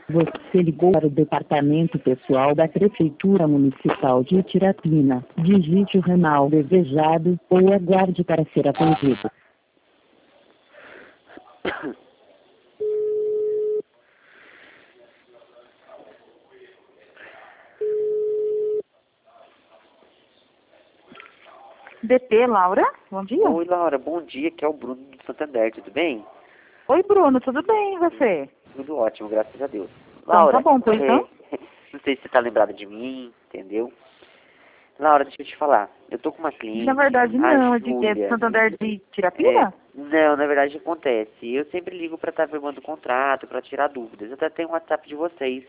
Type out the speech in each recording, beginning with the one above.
Você ligou para o departamento pessoal da Prefeitura Municipal de Tirapina. Digite o ramal desejado ou aguarde para ser atendido. DP, Laura, bom dia. Oi, Laura, bom dia, aqui é o Bruno do Santander, tudo bem? Oi, Bruno, tudo bem e você? Tudo ótimo, graças a Deus. Então Laura, tá bom, pois não? não sei se você tá lembrada de mim, entendeu? Laura, deixa eu te falar, eu tô com uma cliente, Na verdade a não, é de quê? Do Júlia. Santander de Tirapina? Não, na verdade acontece, eu sempre ligo pra estar firmando o contrato, pra tirar dúvidas, eu até tenho um WhatsApp de vocês,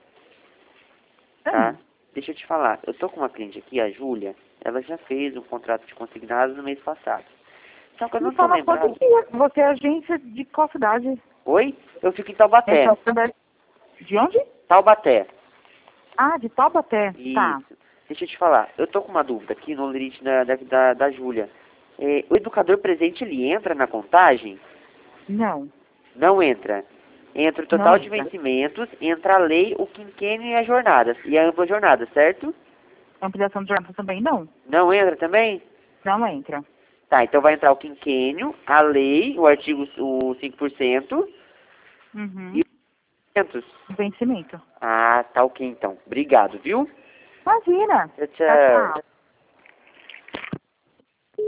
tá? Deixa eu te falar, eu tô com uma cliente aqui, a Júlia, ela já fez um contrato de consignado no mês passado. Só que eu não Me tô fala quanto lembrado. que é. Você é agência de qual cidade? Oi? Eu fico em Taubaté. De onde? Taubaté. Ah, de Taubaté. Tá. Isso. Deixa eu te falar. Eu tô com uma dúvida aqui no limite da Júlia. O educador presente, ele entra na contagem? Não, Não entra. Entra o não total de entra. vencimentos, entra a lei, o quinquênio e a jornada. E a ampla jornada, certo? Ampliação de jornada também não. Não entra também? Não entra. Tá, então vai entrar o quinquênio, a lei, o artigo o 5% Uhum. e os vencimentos. Vencimento. Ah, tá ok então. Obrigado, viu? Imagina. Tchau, Tchau, tchau. tchau.